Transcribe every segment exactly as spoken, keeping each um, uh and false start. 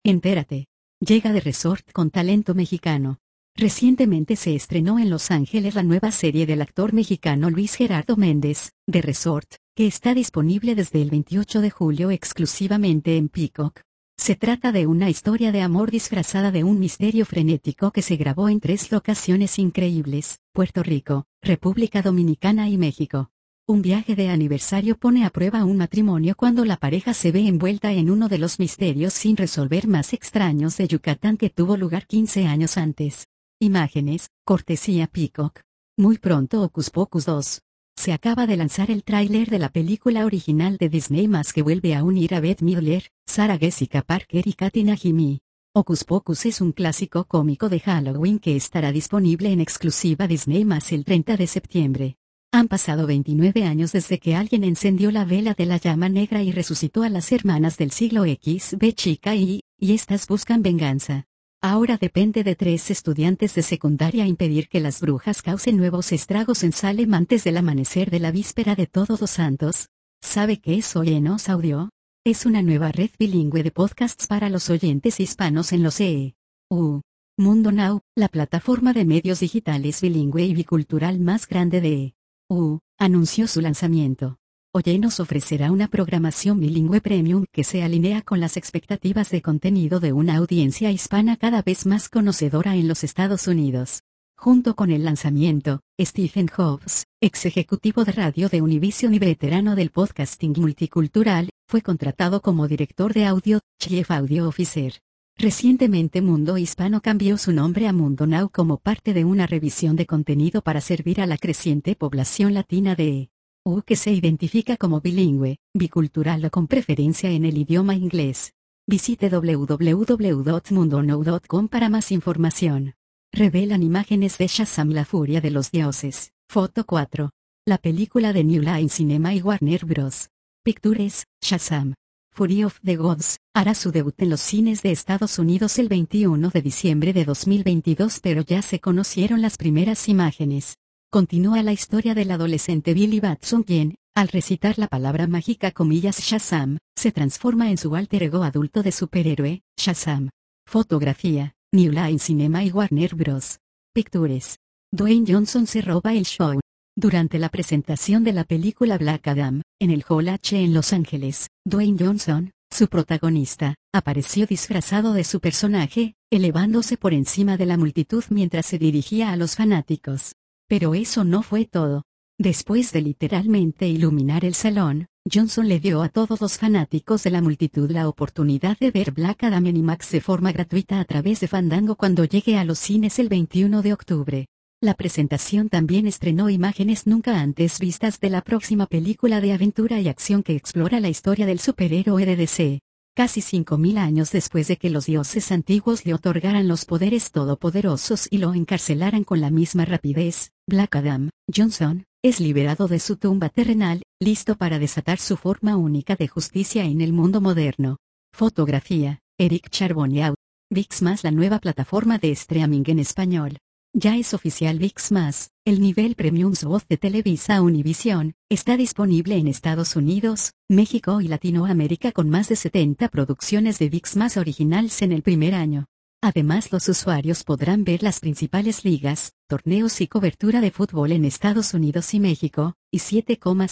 Entérate. Llega de Resort con talento mexicano. Recientemente se estrenó en Los Ángeles la nueva serie del actor mexicano Luis Gerardo Méndez, The Resort, que está disponible desde el veintiocho de julio exclusivamente en Peacock. Se trata de una historia de amor disfrazada de un misterio frenético que se grabó en tres locaciones increíbles: Puerto Rico, República Dominicana y México. Un viaje de aniversario pone a prueba un matrimonio cuando la pareja se ve envuelta en uno de los misterios sin resolver más extraños de Yucatán que tuvo lugar quince años antes. Imágenes, cortesía Peacock. Muy pronto Hocus Pocus dos. Se acaba de lanzar el tráiler de la película original de Disney más que vuelve a unir a Bette Midler, Sarah Jessica Parker y Kathy Najimy. Hocus Pocus es un clásico cómico de Halloween que estará disponible en exclusiva Disney más el treinta de septiembre. Han pasado veintinueve años desde que alguien encendió la vela de la llama negra y resucitó a las hermanas del siglo equis be chica y, y estas buscan venganza. Ahora depende de tres estudiantes de secundaria impedir que las brujas causen nuevos estragos en Salem antes del amanecer de la víspera de Todos los Santos. ¿Sabe qué es Oyenos Audio? Es una nueva red bilingüe de podcasts para los oyentes hispanos en los E U. Mundo Now, la plataforma de medios digitales bilingüe y bicultural más grande de E U, anunció su lanzamiento. Oyenos ofrecerá una programación bilingüe premium que se alinea con las expectativas de contenido de una audiencia hispana cada vez más conocedora en los Estados Unidos. Junto con el lanzamiento, Stephen Hobbs, ex ejecutivo de radio de Univision y veterano del podcasting multicultural, fue contratado como director de audio, Chief Audio Officer. Recientemente Mundo Hispano cambió su nombre a Mundo Now como parte de una revisión de contenido para servir a la creciente población latina de E U que se identifica como bilingüe, bicultural o con preferencia en el idioma inglés. Visite doble u doble u doble u punto mundo now punto com para más información. Revelan imágenes de Shazam, la furia de los dioses. Foto cuatro. La película de New Line Cinema y Warner Bros. Pictures, Shazam, Fury of the Gods, hará su debut en los cines de Estados Unidos el veintiuno de diciembre de dos mil veintidós, pero ya se conocieron las primeras imágenes. Continúa la historia del adolescente Billy Batson quien, al recitar la palabra mágica comillas Shazam, se transforma en su alter ego adulto de superhéroe, Shazam. Fotografía, New Line Cinema y Warner Bros. Pictures. Dwayne Johnson se roba el show. Durante la presentación de la película Black Adam, en el Hall H en Los Ángeles, Dwayne Johnson, su protagonista, apareció disfrazado de su personaje, elevándose por encima de la multitud mientras se dirigía a los fanáticos. Pero eso no fue todo. Después de literalmente iluminar el salón, Johnson le dio a todos los fanáticos de la multitud la oportunidad de ver Black Adam en IMAX de forma gratuita a través de Fandango cuando llegue a los cines el veintiuno de octubre. La presentación también estrenó imágenes nunca antes vistas de la próxima película de aventura y acción que explora la historia del superhéroe de D C. Casi cinco mil años después de que los dioses antiguos le otorgaran los poderes todopoderosos y lo encarcelaran con la misma rapidez, Black Adam, Johnson, es liberado de su tumba terrenal, listo para desatar su forma única de justicia en el mundo moderno. Fotografía, Eric Charbonneau. ViX más, la nueva plataforma de streaming en español. Ya es oficial, ViX más, el nivel premium voz de Televisa Univision, está disponible en Estados Unidos, México y Latinoamérica con más de setenta producciones de ViX más originales en el primer año. Además, los usuarios podrán ver las principales ligas, torneos y cobertura de fútbol en Estados Unidos y México, y siete mil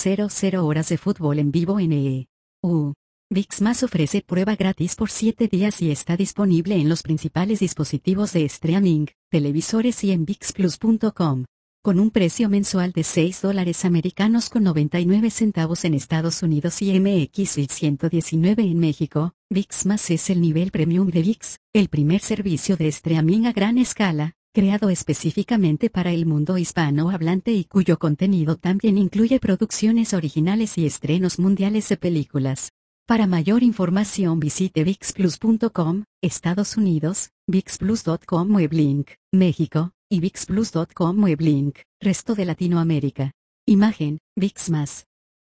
horas de fútbol en vivo en E U. ViX más ofrece prueba gratis por siete días y está disponible en los principales dispositivos de streaming, televisores y en vix plus punto com. Con un precio mensual de seis dólares americanos con noventa y nueve centavos en Estados Unidos y M X ciento diecinueve en México, ViX más es el nivel premium de ViX, el primer servicio de streaming a gran escala, creado específicamente para el mundo hispanohablante y cuyo contenido también incluye producciones originales y estrenos mundiales de películas. Para mayor información visite vix plus punto com, Estados Unidos, vix plus punto com Weblink, México, y vix plus punto com Weblink, resto de Latinoamérica. Imagen, ViX más.